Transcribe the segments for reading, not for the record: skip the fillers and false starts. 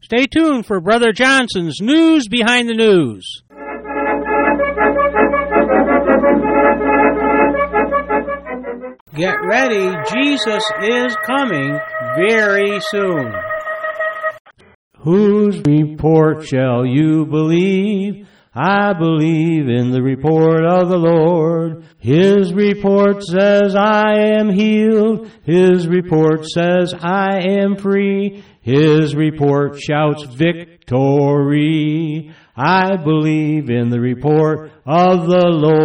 Stay tuned for Brother Johnson's News Behind the News. Get ready, Jesus is coming very soon. Whose report shall you believe? I believe in the report of the Lord. His report says I am healed. His report says I am free. His report shouts victory. I believe in the report of the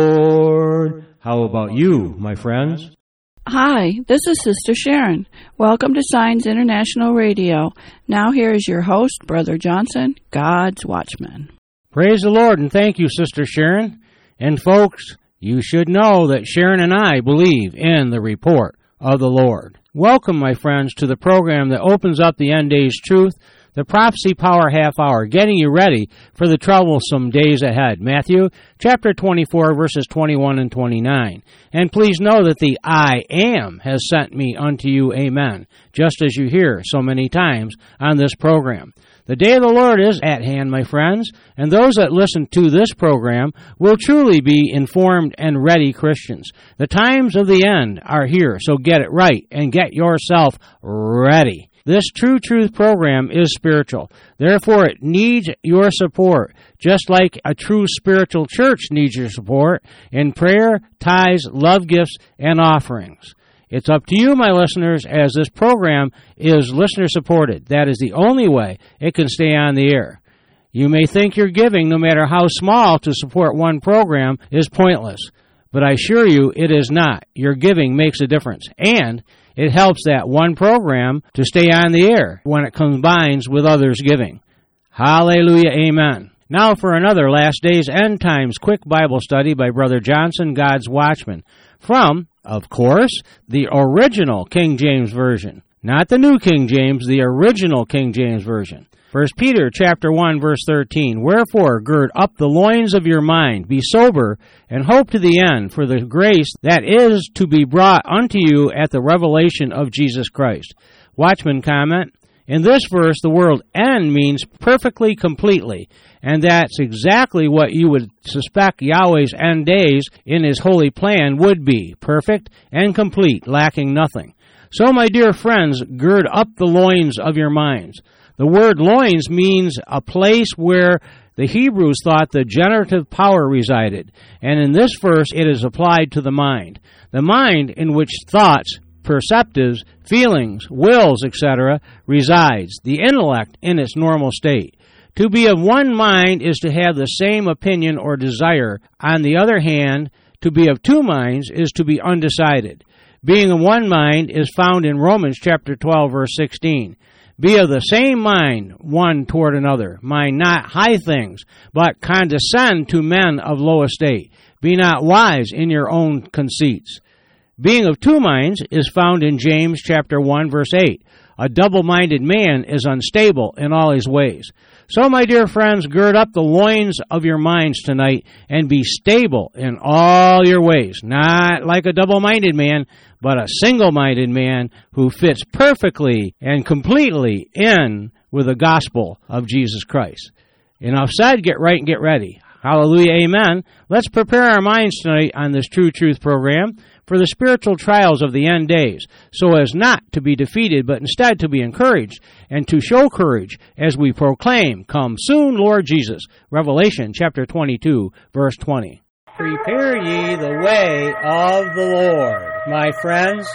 Lord. How about you, my friends? Hi, this is Sister Sharon. Welcome to Signs International Radio. Now here is your host, Brother Johnson, God's Watchman. Praise the Lord, and thank you, Sister Sharon. And folks, you should know that Sharon and I believe in the report of the Lord. Welcome, my friends, to the program that opens up the end days truth, the Prophecy Power Half Hour, getting you ready for the troublesome days ahead. Matthew chapter 24, verses 21 and 29. And please know that the I Am has sent me unto you, amen, just as you hear so many times on this program. The day of the Lord is at hand, my friends, and those that listen to this program will truly be informed and ready Christians. The times of the end are here, so get it right and get yourself ready. This True Truth program is spiritual. Therefore, it needs your support, just like a true spiritual church needs your support in prayer, tithes, love gifts, and offerings. It's up to you, my listeners, as this program is listener-supported. That is the only way it can stay on the air. You may think your giving, no matter how small, to support one program is pointless. But I assure you it is not. Your giving makes a difference. And it helps that one program to stay on the air when it combines with others' giving. Hallelujah, amen. Now for another Last Days End Times quick Bible study by Brother Johnson, God's Watchman, from, of course, the original King James Version. Not the New King James, the original King James Version. 1 Peter chapter 1, verse 13, Wherefore gird up the loins of your mind, be sober, and hope to the end for the grace that is to be brought unto you at the revelation of Jesus Christ. Watchman comment, in this verse, the word end means perfectly, completely, and that's exactly what you would suspect Yahweh's end days in His holy plan would be, perfect and complete, lacking nothing. So, my dear friends, gird up the loins of your minds. The word loins means a place where the Hebrews thought the generative power resided, and in this verse it is applied to the mind. The mind in which thoughts, perceptives, feelings, wills, etc. resides, the intellect in its normal state. To be of one mind is to have the same opinion or desire. On the other hand, to be of two minds is to be undecided. Being of one mind is found in Romans chapter 12, verse 16. Be of the same mind one toward another. Mind not high things, but condescend to men of low estate. Be not wise in your own conceits. Being of two minds is found in James chapter 1, verse 8. A double-minded man is unstable in all his ways. So, my dear friends, gird up the loins of your minds tonight and be stable in all your ways. Not like a double-minded man, but a single-minded man who fits perfectly and completely in with the gospel of Jesus Christ. Enough said, get right and get ready. Hallelujah, amen. Let's prepare our minds tonight on this True Truth program for the spiritual trials of the end days, so as not to be defeated, but instead to be encouraged and to show courage as we proclaim, Come soon, Lord Jesus. Revelation chapter 22, verse 20. Prepare ye the way of the Lord, my friends.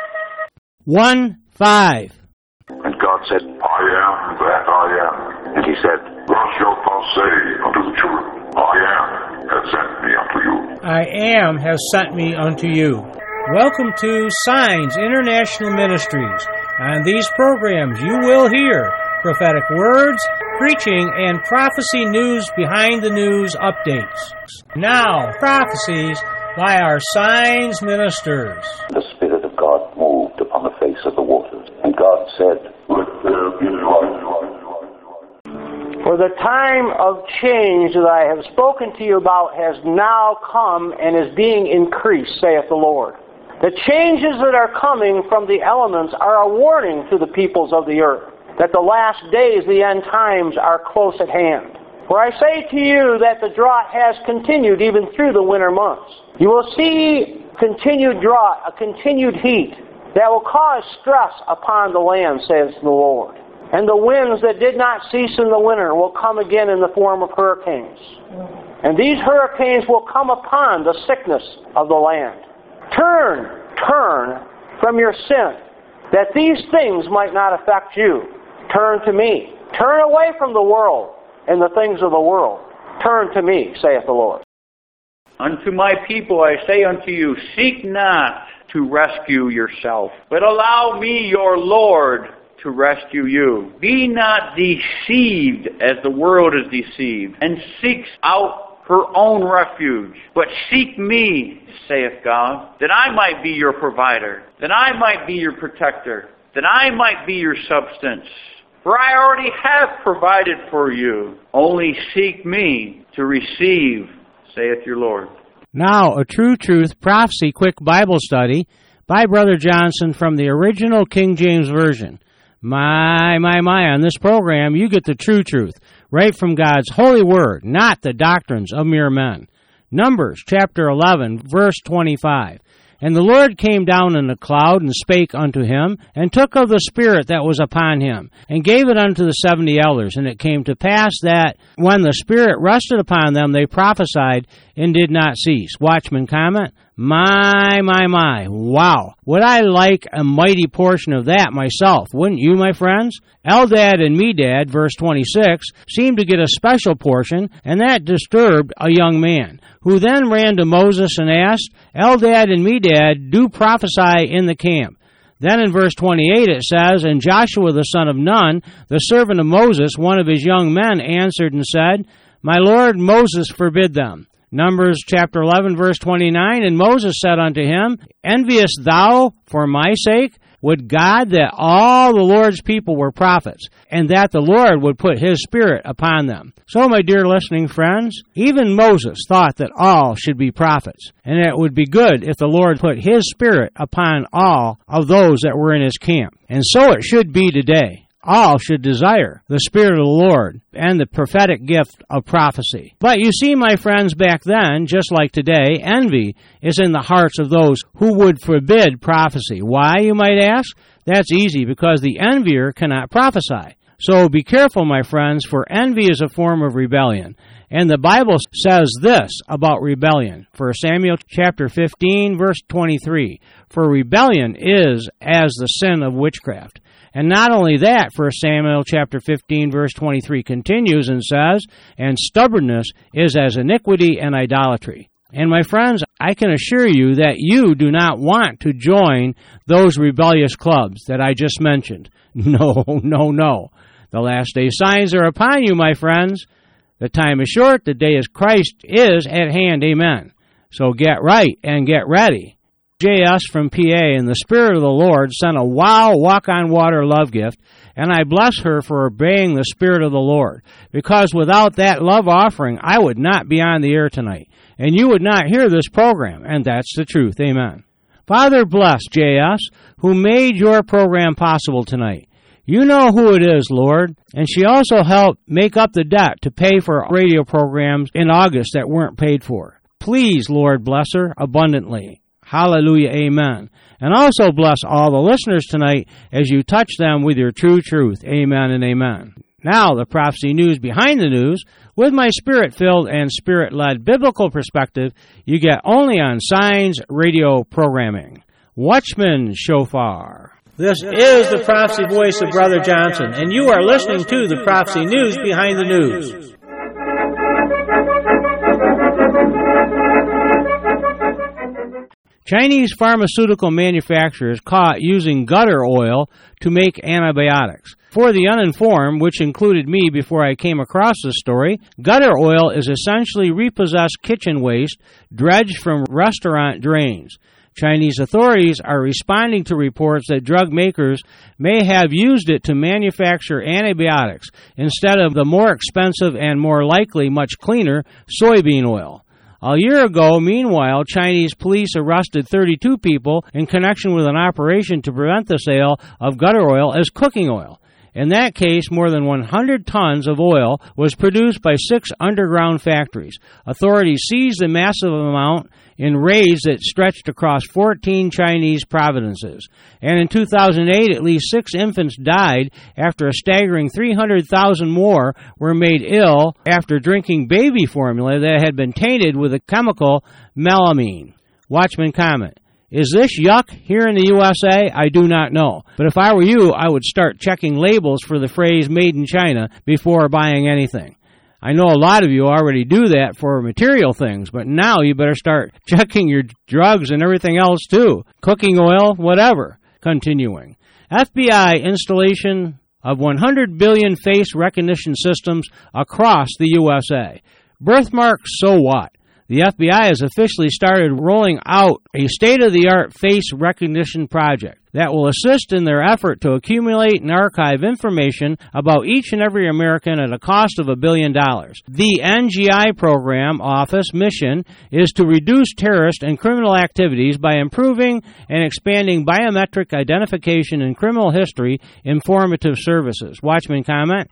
1:5. And God said, I am that I am. And He said, Thus shalt thou say unto the children, I am has sent me unto you. I am has sent me unto you. Welcome to Signs International Ministries. On these programs you will hear prophetic words, preaching, and prophecy news behind the news updates. Now, prophecies by our Signs ministers. The Spirit of God moved upon the face of the waters, and God said, Let there be light. For the time of change that I have spoken to you about has now come and is being increased, saith the Lord. The changes that are coming from the elements are a warning to the peoples of the earth. that the last days, the end times, are close at hand. For I say to you that the drought has continued even through the winter months. You will see continued drought, a continued heat, that will cause stress upon the land, says the Lord. And the winds that did not cease in the winter will come again in the form of hurricanes. And these hurricanes will come upon the sickness of the land. Turn from your sin, that these things might not affect you. Turn to me. Turn away from the world and the things of the world. Turn to me, saith the Lord. Unto my people I say unto you, seek not to rescue yourself, but allow me, your Lord, to rescue you. Be not deceived as the world is deceived, and seeks out her own refuge. But seek me, saith God, that I might be your provider, that I might be your protector, that I might be your substance. For I already have provided for you. Only seek me to receive, saith your Lord. Now, a True Truth Prophecy Quick Bible Study by Brother Johnson from the original King James Version. My, on this program you get the true truth, right from God's holy word, not the doctrines of mere men. Numbers chapter 11, verse 25. And the Lord came down in a cloud and spake unto him, and took of the Spirit that was upon him, and gave it unto the 70 elders. And it came to pass that, when the Spirit rested upon them, they prophesied and did not cease. Watchman comment, my. Wow. Would I like a mighty portion of that myself, wouldn't you, my friends? Eldad and Medad, verse 26, seemed to get a special portion, and that disturbed a young man, who then ran to Moses and asked, Eldad and Medad do prophesy in the camp. Then in verse 28 it says, And Joshua the son of Nun, the servant of Moses, one of his young men, answered and said, My lord Moses forbid them. Numbers chapter 11, verse 29, And Moses said unto him, Enviest thou for my sake? Would God that all the Lord's people were prophets, and that the Lord would put his Spirit upon them. So, my dear listening friends, even Moses thought that all should be prophets, and it would be good if the Lord put his Spirit upon all of those that were in his camp. And so it should be today. All should desire the Spirit of the Lord and the prophetic gift of prophecy. But you see, my friends, back then, just like today, envy is in the hearts of those who would forbid prophecy. Why, you might ask? That's easy, because the envier cannot prophesy. So be careful, my friends, for envy is a form of rebellion. And the Bible says this about rebellion. 1 Samuel chapter 15, verse 23. For rebellion is as the sin of witchcraft. And not only that, 1 Samuel chapter 15, verse 23 continues and says, And stubbornness is as iniquity and idolatry. And my friends, I can assure you that you do not want to join those rebellious clubs that I just mentioned. No. The last day signs are upon you, my friends. The time is short, the day of Christ is at hand, amen. So get right and get ready. J.S. from PA, and the Spirit of the Lord sent a wow walk-on-water love gift, and I bless her for obeying the Spirit of the Lord, because without that love offering, I would not be on the air tonight, and you would not hear this program, and that's the truth, amen. Father, bless J.S., who made your program possible tonight. You know who it is, Lord, and she also helped make up the debt to pay for radio programs in August that weren't paid for. Please, Lord, bless her abundantly. Hallelujah, amen. And also bless all the listeners tonight as you touch them with your true truth. Amen and amen. Now, the prophecy news behind the news, with my spirit-filled and spirit-led biblical perspective, you get only on Signs Radio programming. Watchman Shofar. This is the prophecy voice of Brother Johnson, and you are listening to the prophecy news behind the news. Chinese pharmaceutical manufacturers caught using gutter oil to make antibiotics. For the uninformed, which included me before I came across this story, gutter oil is essentially repossessed kitchen waste dredged from restaurant drains. Chinese authorities are responding to reports that drug makers may have used it to manufacture antibiotics instead of the more expensive and more likely much cleaner soybean oil. A year ago, meanwhile, Chinese police arrested 32 people in connection with an operation to prevent the sale of gutter oil as cooking oil. In that case, more than 100 tons of oil was produced by 6 underground factories. Authorities seized a massive amount in raids that stretched across 14 Chinese provinces. And in 2008, at least 6 infants died after a staggering 300,000 more were made ill after drinking baby formula that had been tainted with the chemical melamine. Watchman comment: is this yuck here in the USA? I do not know. But if I were you, I would start checking labels for the phrase made in China before buying anything. I know a lot of you already do that for material things, but now you better start checking your drugs and everything else too. Cooking oil, whatever. Continuing. FBI installation of 100 billion face recognition systems across the USA. Birthmarks, so what? The FBI has officially started rolling out a state-of-the-art face recognition project that will assist in their effort to accumulate and archive information about each and every American at a cost of $1 billion. The NGI program office mission is to reduce terrorist and criminal activities by improving and expanding biometric identification and criminal history informative services. Watchman comment: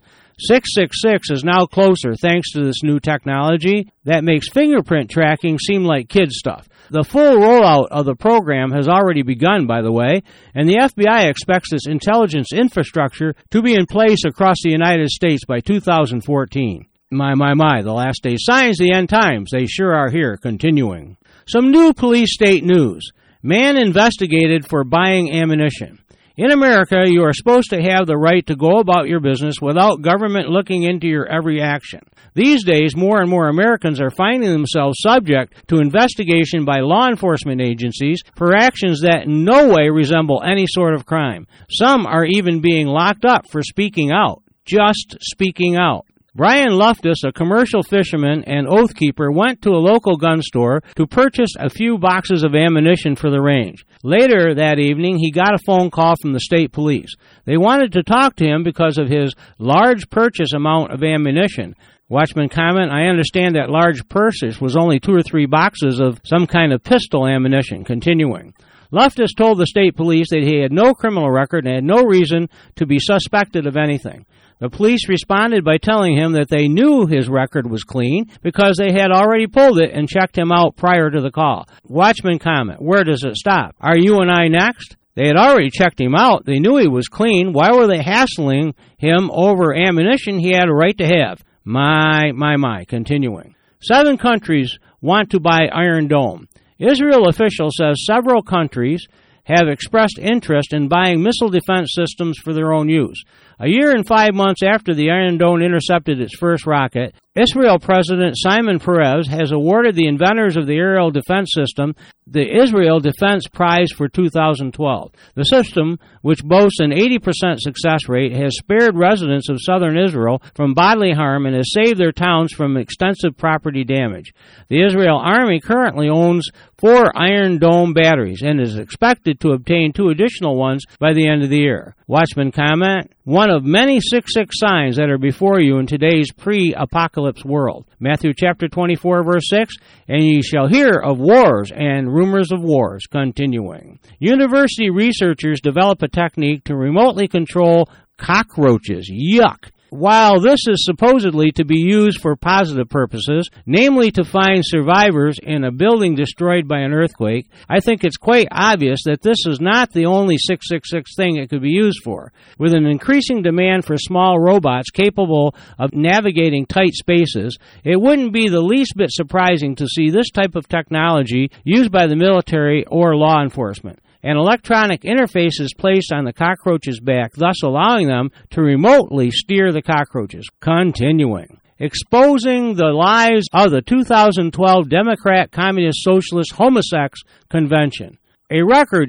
666 is now closer thanks to this new technology that makes fingerprint tracking seem like kid stuff. The full rollout of the program has already begun, by the way, and the FBI expects this intelligence infrastructure to be in place across the United States by 2014. My, the last day signs, the end times. They sure are here. Continuing. Some new police state news. Man investigated for buying ammunition. In America, you are supposed to have the right to go about your business without government looking into your every action. These days, more and more Americans are finding themselves subject to investigation by law enforcement agencies for actions that in no way resemble any sort of crime. Some are even being locked up for speaking out. Just speaking out. Brian Luftus, a commercial fisherman and oath keeper, went to a local gun store to purchase a few boxes of ammunition for the range. Later that evening, he got a phone call from the state police. They wanted to talk to him because of his large purchase amount of ammunition. Watchman comment: I understand that large purchase was only 2 or 3 boxes of some kind of pistol ammunition. Continuing. Luftus told the state police that he had no criminal record and had no reason to be suspected of anything. The police responded by telling him that they knew his record was clean because they had already pulled it and checked him out prior to the call. Watchman comment: where does it stop? Are you and I next? They had already checked him out. They knew he was clean. Why were they hassling him over ammunition he had a right to have? My. Continuing. 7 countries want to buy Iron Dome. Israel official says several countries have expressed interest in buying missile defense systems for their own use. A year and 5 months after the Iron Dome intercepted its first rocket, Israel President Simon Peres has awarded the inventors of the aerial defense system the Israel Defense Prize for 2012. The system, which boasts an 80% success rate, has spared residents of southern Israel from bodily harm and has saved their towns from extensive property damage. The Israel Army currently owns 4 Iron Dome batteries and is expected to obtain 2 additional ones by the end of the year. Watchman comment: one of many 666 signs that are before you in today's pre-apocalypse world. Matthew chapter 24, verse 6, and ye shall hear of wars and rumors of wars. Continuing. University researchers develop a technique to remotely control cockroaches. Yuck. While this is supposedly to be used for positive purposes, namely to find survivors in a building destroyed by an earthquake, I think it's quite obvious that this is not the only 666 thing it could be used for. With an increasing demand for small robots capable of navigating tight spaces, it wouldn't be the least bit surprising to see this type of technology used by the military or law enforcement. An electronic interface is placed on the cockroach's back, thus allowing them to remotely steer the cockroaches. Continuing. Exposing the lies of the 2012 Democrat Communist Socialist Homosex Convention. A record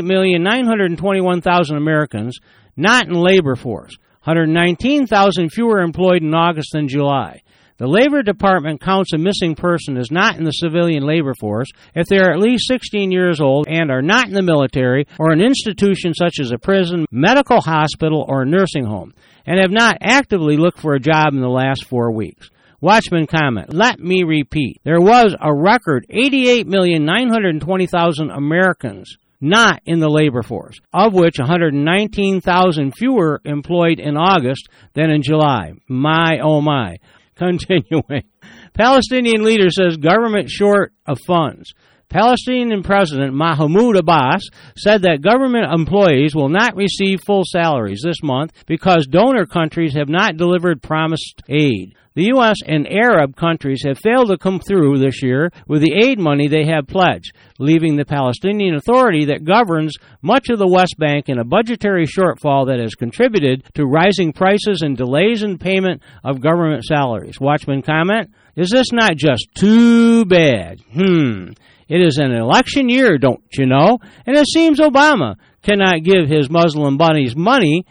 88,921,000 Americans not in labor force, 119,000 fewer employed in August than July. The Labor Department counts a missing person as not in the civilian labor force if they are at least 16 years old and are not in the military or an institution such as a prison, medical hospital, or a nursing home, and have not actively looked for a job in the last 4 weeks. Watchman comment: let me repeat. There was a record 88,920,000 Americans not in the labor force, of which 119,000 fewer employed in August than in July. My, oh my. Continuing. Palestinian leader says government short of funds. Palestinian President Mahmoud Abbas said that government employees will not receive full salaries this month because donor countries have not delivered promised aid. The U.S. and Arab countries have failed to come through this year with the aid money they have pledged, leaving the Palestinian Authority that governs much of the West Bank in a budgetary shortfall that has contributed to rising prices and delays in payment of government salaries. Watchman comment, is this not just too bad? It is an election year, don't you know? And it seems Obama cannot give his Muslim buddies money.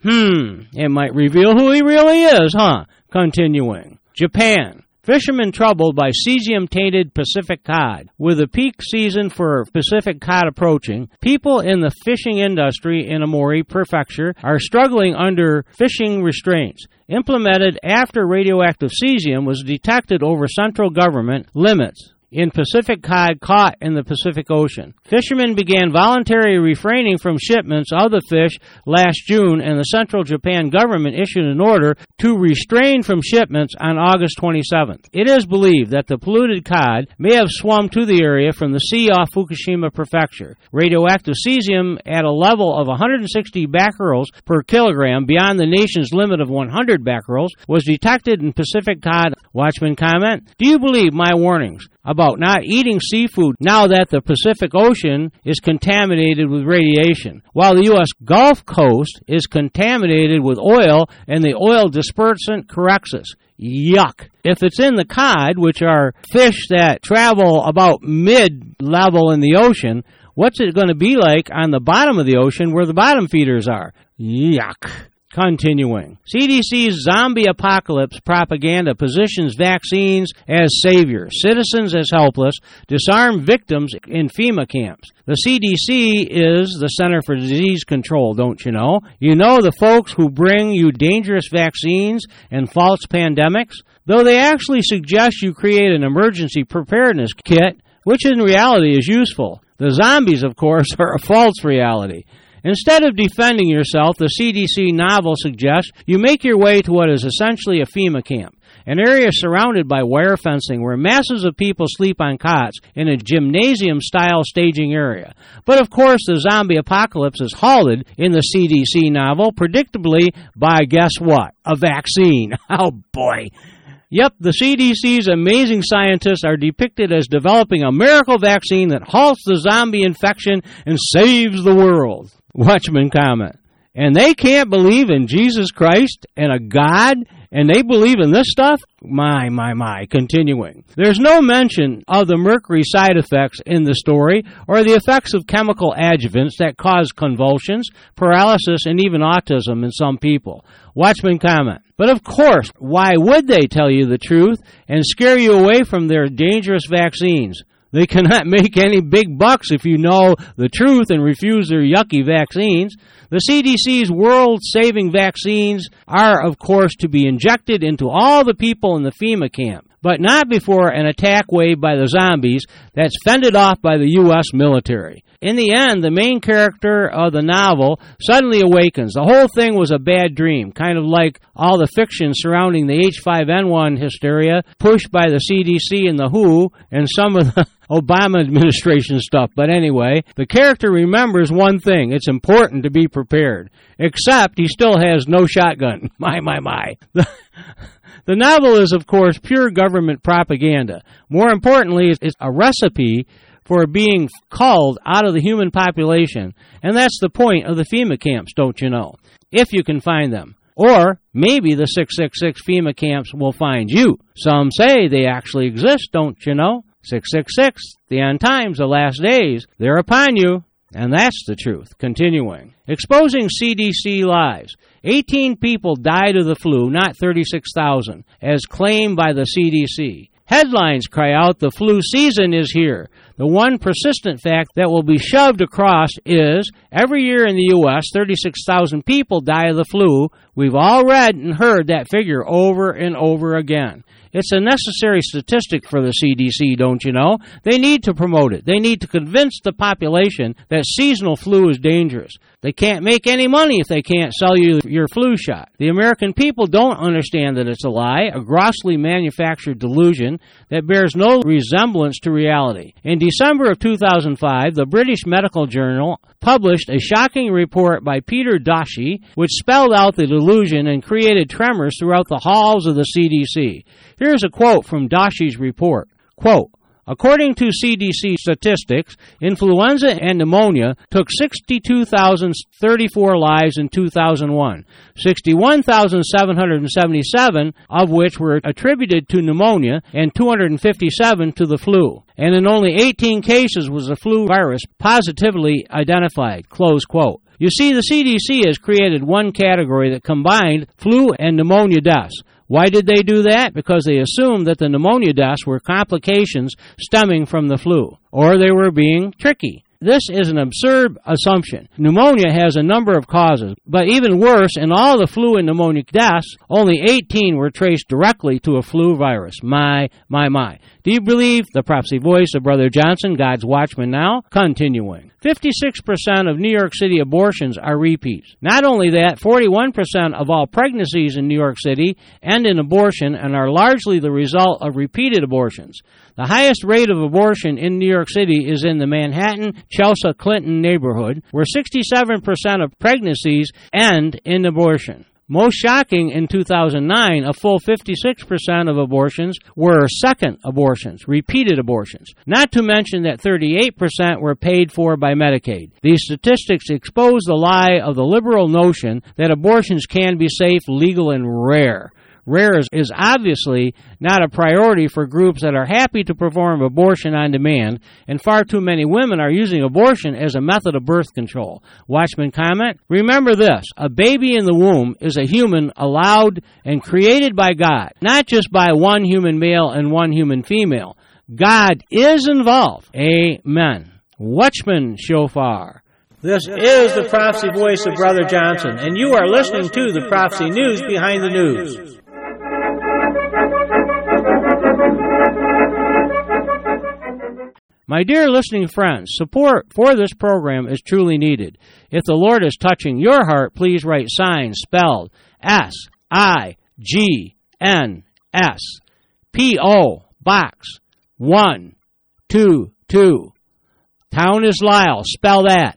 It might reveal who he really is, huh? Continuing. Japan. Fishermen troubled by cesium-tainted Pacific cod. With the peak season for Pacific cod approaching, people in the fishing industry in Aomori Prefecture are struggling under fishing restraints implemented after radioactive cesium was detected over central government limits in Pacific cod caught in the Pacific Ocean. Fishermen began voluntary refraining from shipments of the fish last June, and the Central Japan government issued an order to restrain from shipments on August 27th. It is believed that the polluted cod may have swum to the area from the sea off Fukushima Prefecture. Radioactive cesium at a level of 160 becquerels per kilogram beyond the nation's limit of 100 becquerels was detected in Pacific cod. Watchman comment, do you believe my warnings about not eating seafood now that the Pacific Ocean is contaminated with radiation, while the U.S. Gulf Coast is contaminated with oil and the oil dispersant Corexus? Yuck. If it's in the cod, which are fish that travel about mid-level in the ocean, what's it going to be like on the bottom of the ocean where the bottom feeders are? Yuck. Continuing. CDC's zombie apocalypse propaganda positions vaccines as saviors, citizens as helpless, disarm victims in FEMA camps. The CDC is the Center for Disease Control, don't you know? You know the folks who bring you dangerous vaccines and false pandemics? Though they actually suggest you create an emergency preparedness kit, which in reality is useful. The zombies, of course, are a false reality. Instead of defending yourself, the CDC novel suggests you make your way to what is essentially a FEMA camp, an area surrounded by wire fencing where masses of people sleep on cots in a gymnasium-style staging area. But of course, the zombie apocalypse is halted in the CDC novel, predictably by, guess what? A vaccine. Oh boy. Yep, the CDC's amazing scientists are depicted as developing a miracle vaccine that halts the zombie infection and saves the world. Watchman comment. And they can't believe in Jesus Christ and a God, and they believe in this stuff? My. Continuing. There's no mention of the mercury side effects in the story or the effects of chemical adjuvants that cause convulsions, paralysis, and even autism in some people. Watchman comment. But of course, why would they tell you the truth and scare you away from their dangerous vaccines? They cannot make any big bucks if you know the truth and refuse their yucky vaccines. The CDC's world-saving vaccines are, of course, to be injected into all the people in the FEMA camp, but not before an attack wave by the zombies that's fended off by the U.S. military. In the end, the main character of the novel suddenly awakens. The whole thing was a bad dream, kind of like all the fiction surrounding the H5N1 hysteria pushed by the CDC and the WHO and some of the Obama administration stuff. But anyway, the character remembers one thing. It's important to be prepared. Except he still has no shotgun. My. The novel is, of course, pure government propaganda. More importantly, it's a recipe for being culled out of the human population, and that's the point of the FEMA camps, don't you know? If you can find them. Or maybe the 666 FEMA camps will find you. Some say they actually exist, don't you know? 666, the end times, the last days, they're upon you. And that's the truth. Continuing. Exposing CDC lies. 18 people died of the flu, not 36,000, as claimed by the CDC. Headlines cry out, the flu season is here. The The one persistent fact that will be shoved across is, every year in the U.S., 36,000 people die of the flu. We've all read and heard that figure over and over again. It's a necessary statistic for the CDC, don't you know? They need to promote it. They need to convince the population that seasonal flu is dangerous. They can't make any money if they can't sell you your flu shot. The American people don't understand that it's a lie, a grossly manufactured delusion that bears no resemblance to reality. In December of 2005, the British Medical Journal published a shocking report by Peter Doshi, which spelled out the delusion and created tremors throughout the halls of the CDC. Here's a quote from Doshi's report. Quote, according to CDC statistics, influenza and pneumonia took 62,034 lives in 2001, 61,777 of which were attributed to pneumonia and 257 to the flu. And in only 18 cases was the flu virus positively identified. Close quote. You see, the CDC has created one category that combined flu and pneumonia deaths. Why did they do that? Because they assumed that the pneumonia deaths were complications stemming from the flu, or they were being tricky. This is an absurd assumption. Pneumonia has a number of causes, but even worse, in all the flu and pneumonia deaths, only 18 were traced directly to a flu virus. My. Do you believe the prophecy voice of Brother Johnson, God's Watchman now? Continuing. 56% of New York City abortions are repeats. Not only that, 41% of all pregnancies in New York City end in abortion and are largely the result of repeated abortions. The highest rate of abortion in New York City is in the Manhattan, Chelsea, Clinton neighborhood, where 67% of pregnancies end in abortion. Most shocking, in 2009, a full 56% of abortions were second abortions, repeated abortions. Not to mention that 38% were paid for by Medicaid. These statistics expose the lie of the liberal notion that abortions can be safe, legal, and rare. Rare is obviously not a priority for groups that are happy to perform abortion on demand, and far too many women are using abortion as a method of birth control. Watchman comment, remember this, a baby in the womb is a human allowed and created by God, not just by one human male and one human female. God is involved. Amen. Watchman Shofar. This is the prophecy voice of Brother Johnson, and you are listening to the Prophecy News Behind the News. My dear listening friends, support for this program is truly needed. If the Lord is touching your heart, please write signs spelled S-I-G-N-S, P.O. Box 122. Town is Lisle, spell that,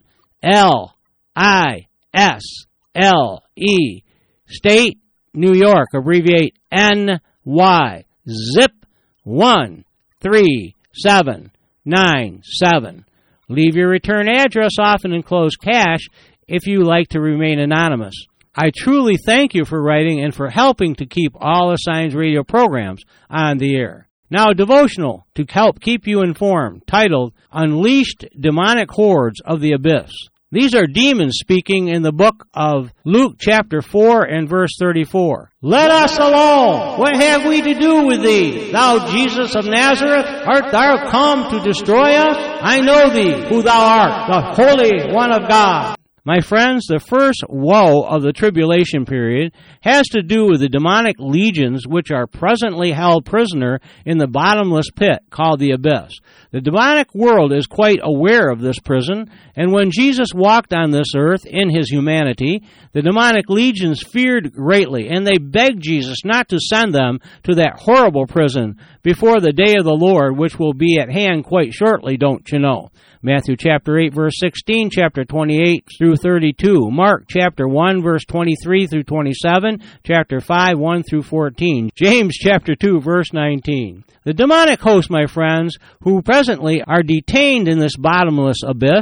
L-I-S-L-E. State, New York, abbreviate N-Y. Zip 13797. Leave your return address, often enclosed cash, if you like to remain anonymous. I truly thank you for writing and for helping to keep all the Signs Radio programs on the air. Now, a devotional to help keep you informed, titled Unleashed Demonic Hordes of the Abyss. These are demons speaking in the book of Luke chapter 4 and verse 34. Let us alone! What have we to do with thee? Thou Jesus of Nazareth, art thou come to destroy us? I know thee, who thou art, the Holy One of God. My friends, the first woe of the tribulation period has to do with the demonic legions which are presently held prisoner in the bottomless pit called the abyss. The demonic world is quite aware of this prison, and when Jesus walked on this earth in his humanity, the demonic legions feared greatly, and they begged Jesus not to send them to that horrible prison before the day of the Lord, which will be at hand quite shortly, don't you know? Matthew chapter 8, verse 16, chapter 28 through 32, Mark chapter 1, verse 23 through 27, chapter 5, 1 through 14, James chapter 2, verse 19. The demonic hosts, my friends, who presently are detained in this bottomless abyss,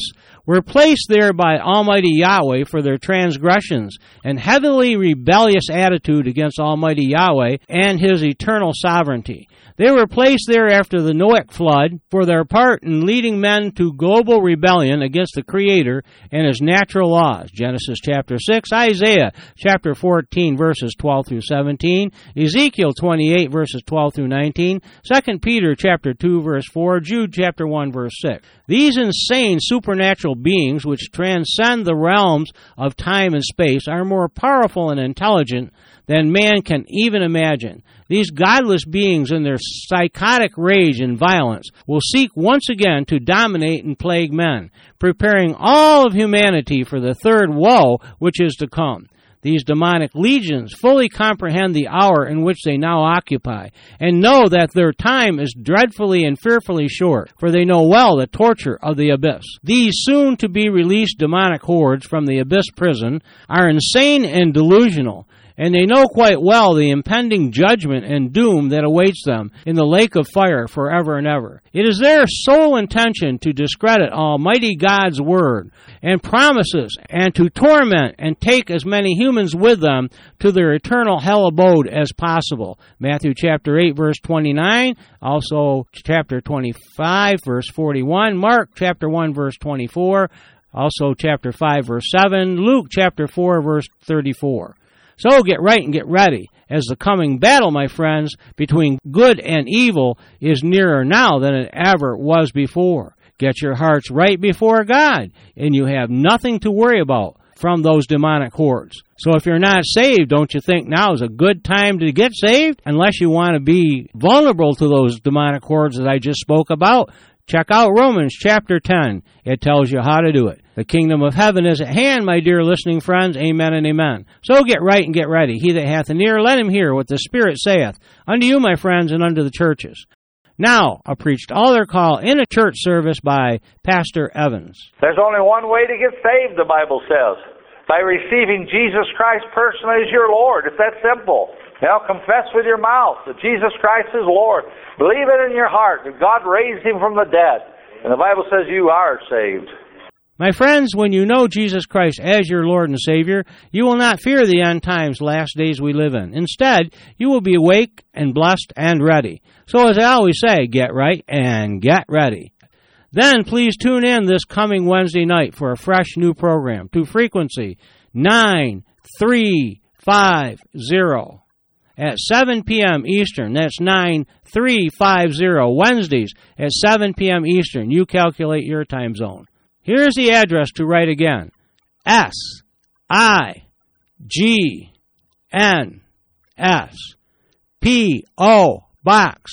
were placed there by Almighty Yahweh for their transgressions and heavily rebellious attitude against Almighty Yahweh and His eternal sovereignty. They were placed there after the Noahic flood for their part in leading men to global rebellion against the Creator and His natural laws. Genesis chapter 6, Isaiah chapter 14, verses 12 through 17, Ezekiel 28, verses 12 through 19, 2 Peter chapter 2, verse 4, Jude chapter 1, verse 6. These insane supernatural beings which transcend the realms of time and space are more powerful and intelligent than man can even imagine. These godless beings in their psychotic rage and violence will seek once again to dominate and plague men, preparing all of humanity for the third woe which is to come. These demonic legions fully comprehend the hour in which they now occupy, and know that their time is dreadfully and fearfully short, for they know well the torture of the abyss. These soon-to-be-released demonic hordes from the abyss prison are insane and delusional, and they know quite well the impending judgment and doom that awaits them in the lake of fire forever and ever. It is their sole intention to discredit Almighty God's word and promises, and to torment and take as many humans with them to their eternal hell abode as possible. Matthew chapter 8, verse 29, also chapter 25, verse 41, Mark chapter 1, verse 24, also chapter 5, verse 7, Luke chapter 4, verse 34. So get right and get ready, as the coming battle, my friends, between good and evil is nearer now than it ever was before. Get your hearts right before God, and you have nothing to worry about from those demonic hordes. So if you're not saved, don't you think now is a good time to get saved? Unless you want to be vulnerable to those demonic hordes that I just spoke about, check out Romans chapter 10. It tells you how to do it. The kingdom of heaven is at hand, my dear listening friends. Amen and amen. So get right and get ready. He that hath an ear, let him hear what the Spirit saith unto you, my friends, and unto the churches. Now, a preached altar call in a church service by Pastor Evans. There's only one way to get saved, the Bible says, by receiving Jesus Christ personally as your Lord. It's that simple. Now confess with your mouth that Jesus Christ is Lord. Believe it in your heart that God raised Him from the dead. And the Bible says you are saved. My friends, when you know Jesus Christ as your Lord and Savior, you will not fear the end times, last days we live in. Instead, you will be awake and blessed and ready. So as I always say, get right and get ready. Then please tune in this coming Wednesday night for a fresh new program to frequency 9350 at 7 p.m. Eastern. That's 9350 Wednesdays at 7 p.m. Eastern. You calculate your time zone. Here's the address to write again. SIGNS P.O. Box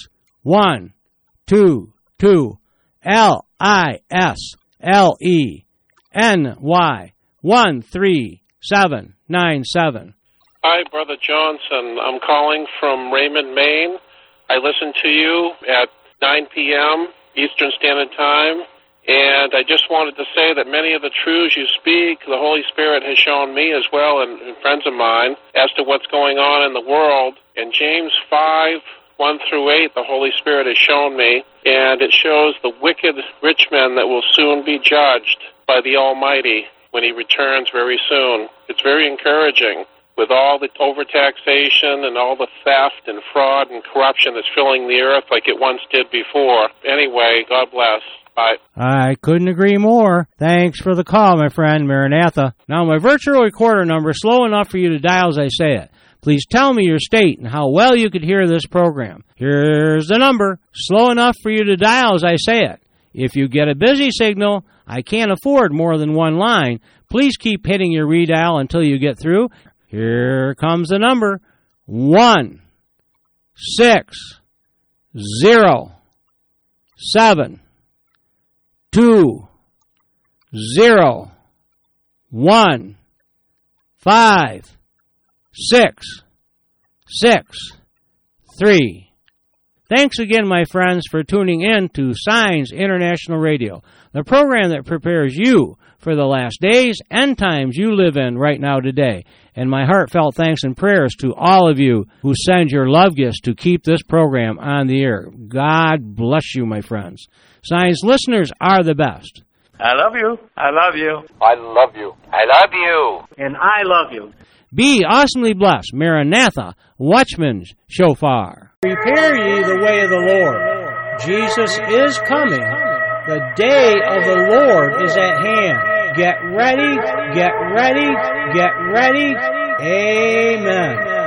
122 LISLE NY 13797. Hi, Brother Johnson. I'm calling from Raymond, Maine. I listen to you at 9 p.m. Eastern Standard Time. And I just wanted to say that many of the truths you speak, the Holy Spirit has shown me as well and friends of mine as to what's going on in the world. In James 5:1-8, the Holy Spirit has shown me, and it shows the wicked rich men that will soon be judged by the Almighty when He returns very soon. It's very encouraging with all the overtaxation and all the theft and fraud and corruption that's filling the earth like it once did before. Anyway, God bless. Bye. I couldn't agree more. Thanks for the call, my friend, Maranatha. Now, my virtual recorder number is slow enough for you to dial as I say it. Please tell me your state and how well you could hear this program. Here's the number, slow enough for you to dial as I say it. If you get a busy signal, I can't afford more than one line. Please keep hitting your redial until you get through. Here comes the number, 160-7-2-0-1-6. Thanks again, my friends, for tuning in to Signs International Radio, the program that prepares you for the last days and times you live in right now today. And my heartfelt thanks and prayers to all of you who send your love gifts to keep this program on the air. God bless you, my friends. Signs listeners are the best. I love you. I love you. I love you. I love you. And I love you. Be awesomely blessed. Maranatha, Watchman's Shofar. Prepare ye the way of the Lord. Jesus is coming. The day of the Lord is at hand. Get ready, get ready, get ready. Amen.